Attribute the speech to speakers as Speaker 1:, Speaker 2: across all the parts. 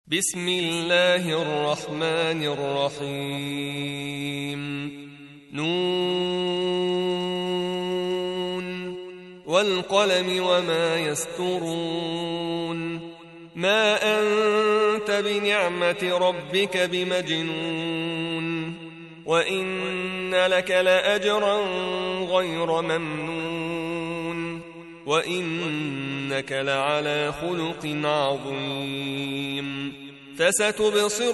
Speaker 1: بسم الله الرحمن الرحيم. نون والقلم وما يسطرون. ما أنت بنعمة ربك بمجنون. وإن لك لأجرا غير ممنون. وإنك لعلى خلق عظيم. فستبصر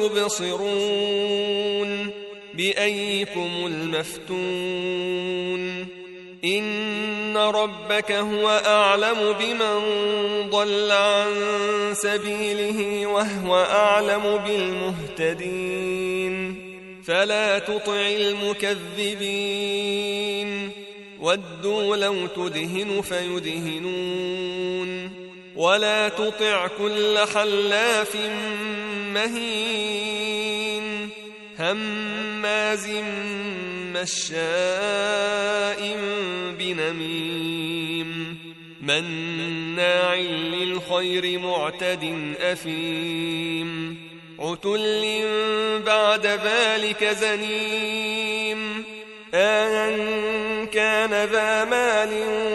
Speaker 1: ويبصرون بأيكم المفتون. إن ربك هو أعلم بمن ضل عن سبيله وهو أعلم بالمهتدين. فلا تطع المكذبين. ودوا لو تدهن فيدهنون. ولا تطع كل حلاف مهين هماز مشاء بنميم مناع للخير معتد أثيم عتل بعد ذلك زنيم أن كان ذا مال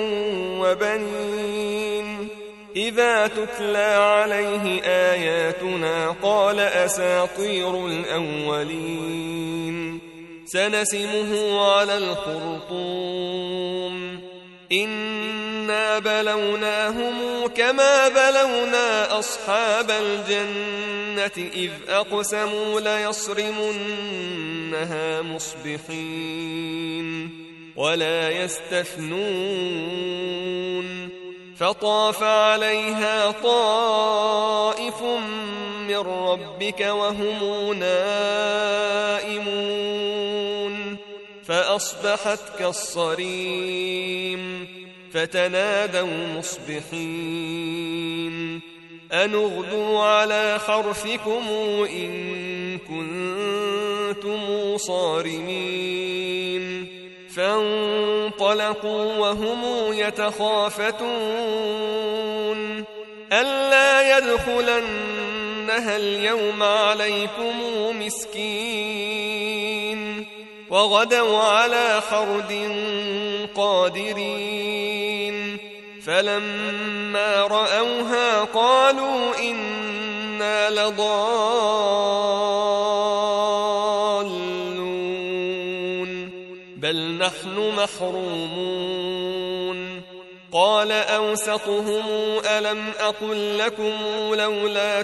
Speaker 1: وبنين إذا تتلى عليه آياتنا قال أساطير الأولين سنسمه على الخرطوم إنا بلوناهم كما بلونا أصحاب الجنة إذ أقسموا ليصرمنها مصبحين ولا يستثنون فطاف عليها طائف من ربك وهم نائمون فأصبحت كالصريم فتنادوا مصبحين أن اغدوا على حرثكم إن كنتم صارمين فانطلقوا وهم يتخافتون ألا يدخلنها اليوم عليكم مسكين وغدوا على حرد قادرين فلما رأوها قالوا إنا لضالون بل نحن محرومون قال أوسطهم ألم أقل لكم لولا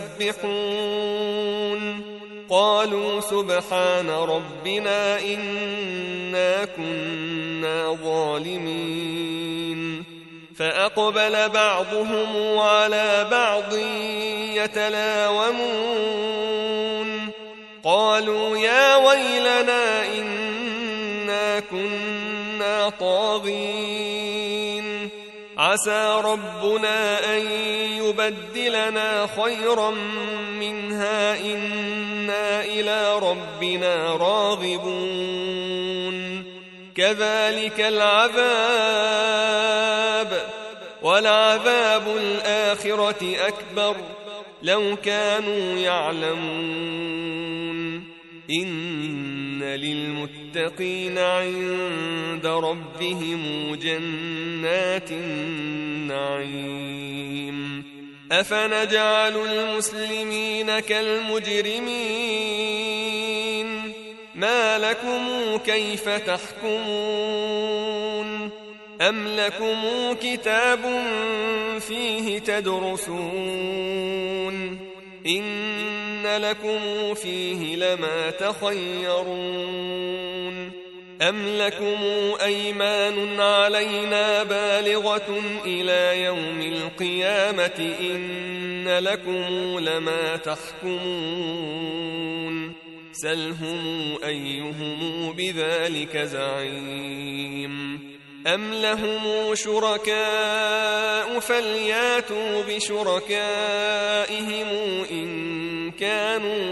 Speaker 1: تسبحون قالوا سبحان ربنا إنا كنا ظالمين فأقبل بعضهم على بعض يتلاومون قالوا يا ويلنا إنا كنا طاغين عسى ربنا أن يبدلنا خيرا منها إنا إلى ربنا راغبون كذلك العذاب ولعذاب الآخرة أكبر لو كانوا يعلمون إن للمتقين عند ربهم جنات النعيم أفنجعل المسلمين كالمجرمين ما لكم كيف تحكمون أم لكم كتاب فيه تدرسون إن لكم فيه لما تخيرون أم لكم أيمان علينا بالغة إلى يوم القيامة إن لكم لما تحكمون سلهم أيهم بذلك زعيم أم لهم شركاء فلياتوا بشركائهم إن كانوا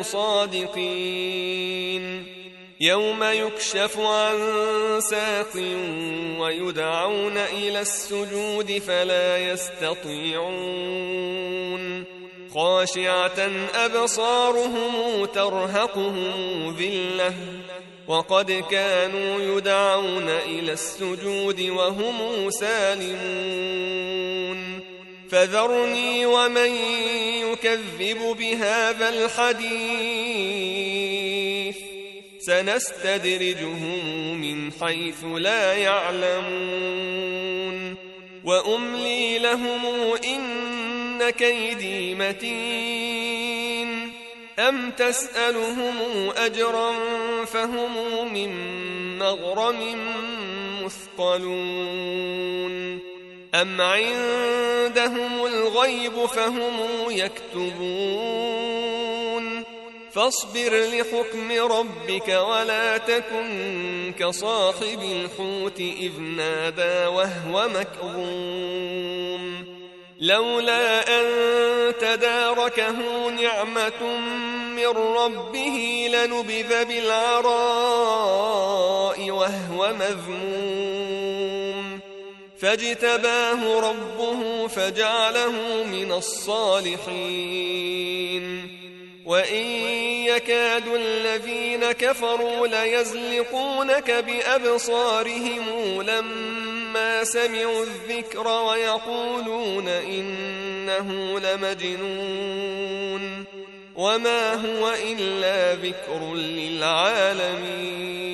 Speaker 1: صادقين يوم يكشف عن ساق ويدعون إلى السجود فلا يستطيعون خاشعة أبصارهم ترهقهم ذلة وقد كانوا يدعون إلى السجود وهم سالمون فذرني ومن يكذب بهذا الحديث سنستدرجهم من حيث لا يعلمون وأملي لهم إن كيدي متين أم تسألهم أجرا فهم من مغرم مثقلون أم عندهم الغيب فهم يكتبون فاصبر لحكم ربك ولا تكن كصاحب الحوت إذ نادى وهو مكظوم لولا أن تداركه نعمة من ربه لنبذ بالعراء وهو مذموم فاجتباه ربه فجعله من الصالحين وإن يكاد الذين كفروا ليزلقونك بأبصارهم لما سمعوا الذكر ويقولون إنه لمجنون وما هو إلا ذكر للعالمين